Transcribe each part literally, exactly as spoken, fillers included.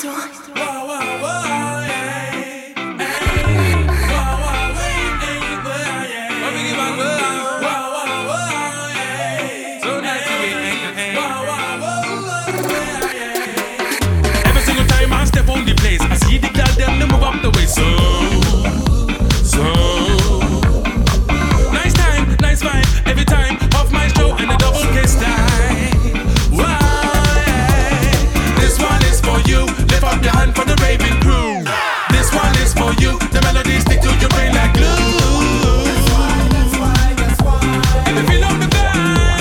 Maestro. Every single time I step on the place, I see the girl them they move up the way. So, so nice time, nice vibe. Every time off my show and the double K style. This one is for you. Lift up your hand for the raving crew. This one is for you. The melody stick to your brain like glue. And if you love the vibe,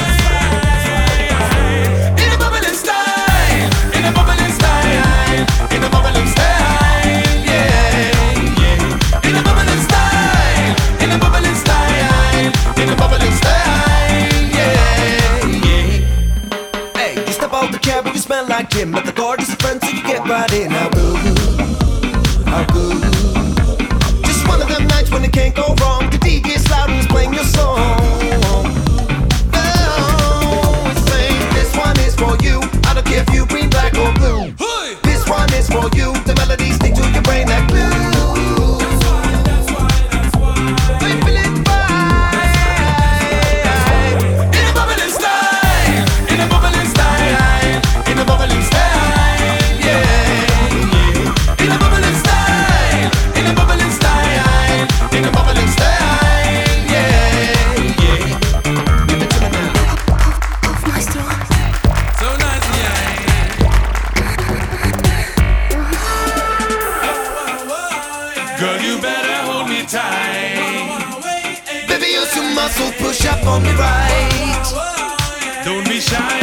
in a bubbling style, in a bubbling style, in a bubbling style, yeah, yeah. In a bubbling style, in a bubbling style, in a bubbling style, yeah, yeah. Hey, you step out the cab and you smell like Kim. But the gorgeous friend, so you get right in. How good, how good. Just one of them nights when it can't go wrong. The D J's loud and he's playing your song. Oh, it's saying this one is for you. I don't care if you green, black or blue. This one is for you. The melodies stick to your brain like glue. That's why, that's why, that's why. So you feel it fine. In a bubbling style, in a bubbling style, in a bubbling style, yeah, yeah. In a bubbling style, in a bubbling style, in a bubbling style, yeah, yeah. Give it to me now. Maestro. So nice, yeah. Girl, you better hold me tight. Baby, use your muscle, push up on me right. Don't be shy.